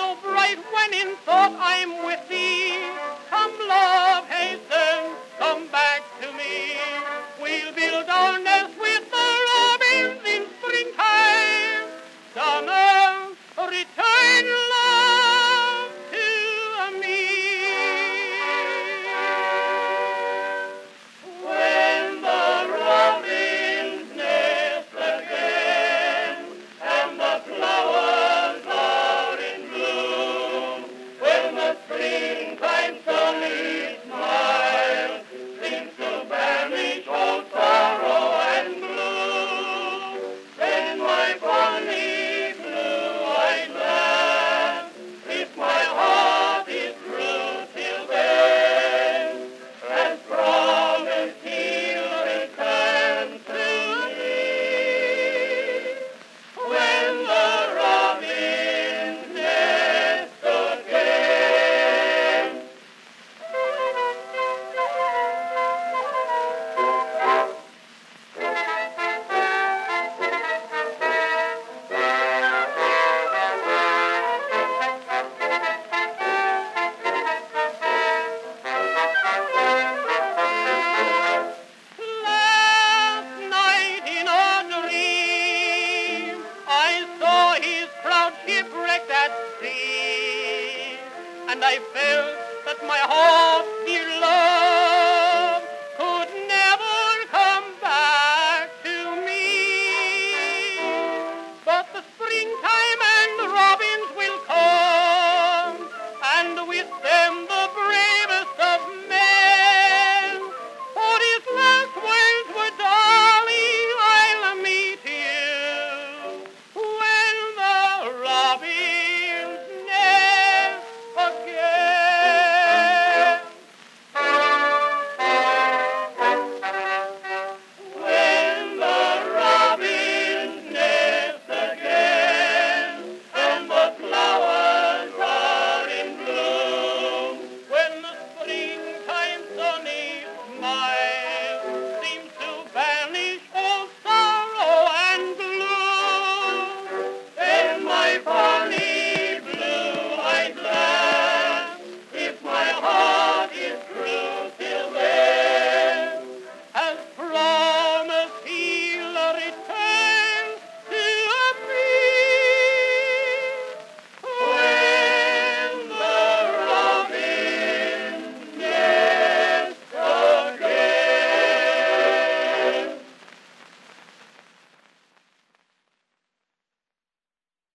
so bright when in thought I'm with thee. Come, love, hasten, come back to me. We'll build our nest with the robins in springtime. Summer, return love to me. When the robins nest again and the flowers are in bloom, when the springtime sunny smile seems to banish all sorrow and gloom, then my bonny blue-eyed lamb, if my heart is true till then, as promised he'll return to me. When the robins nest again. Last night in a dream I saw his proud shipwrecked at sea, and I felt that my heart, dear love,